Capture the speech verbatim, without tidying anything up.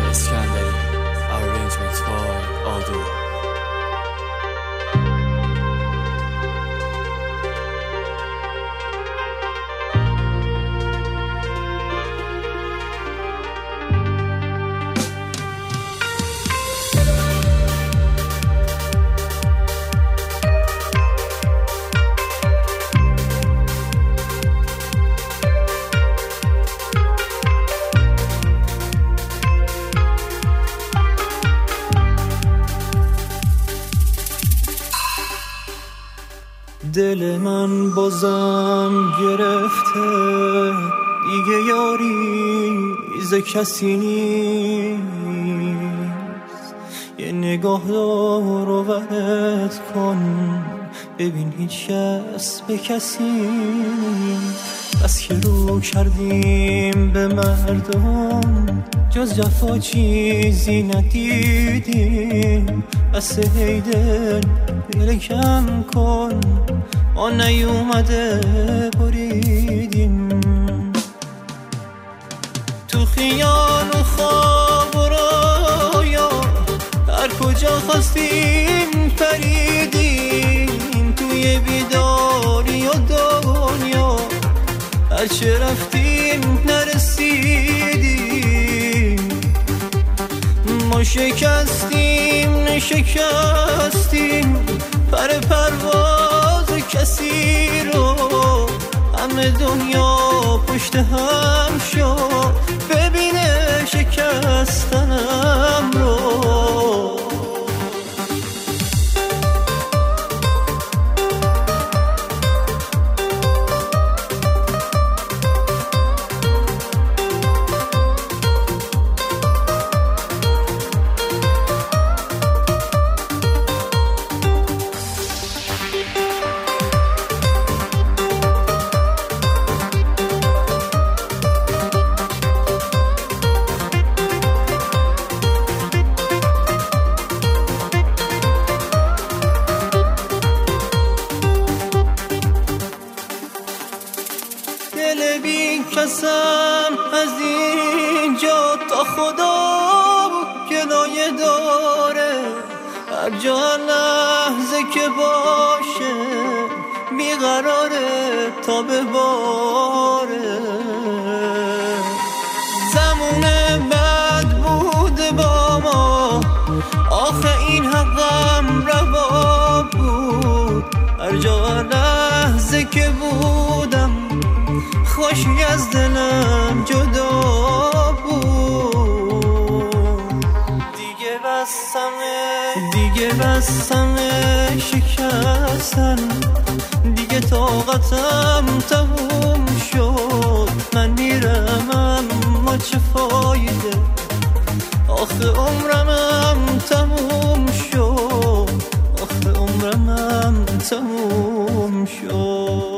اسکندری arrangement by آدو. دل من بازم گرفته دیگه یاری ز کسی نیست، یه نگاه دار و ورد کن ببین هیچ کس به کسی نیست. بس که رو کردیم به مردم جز جفا چیزی ندیدیم، بس هی دل دل کم کن ما نیومده بریدیم. تو خیال و خواب و رویا هر کجا خواستیم پریدیم، توی بیداری و دنیا هرچه رفتیم نرسیدیم. ما شکستیم نشکستیم پر پرواز کسی رو، همه دنیا پشت هم شد ببینه شکستنم رو. دل بی کسم از اینجا تا خدا گلایه داره، هر جا لحظه که باشه بیقراره تا بباره. زمان بد بوده با ما آخه این حقم روا بود، هر جا لحظه که بودم خوشی از دلم جدا بود. دیگه بسمه دیگه بسمه شکستن، دیگه طاقتم تموم شد. من میرم اما چه فایده آخه عمرم تموم شد، آخه عمرم تموم شد.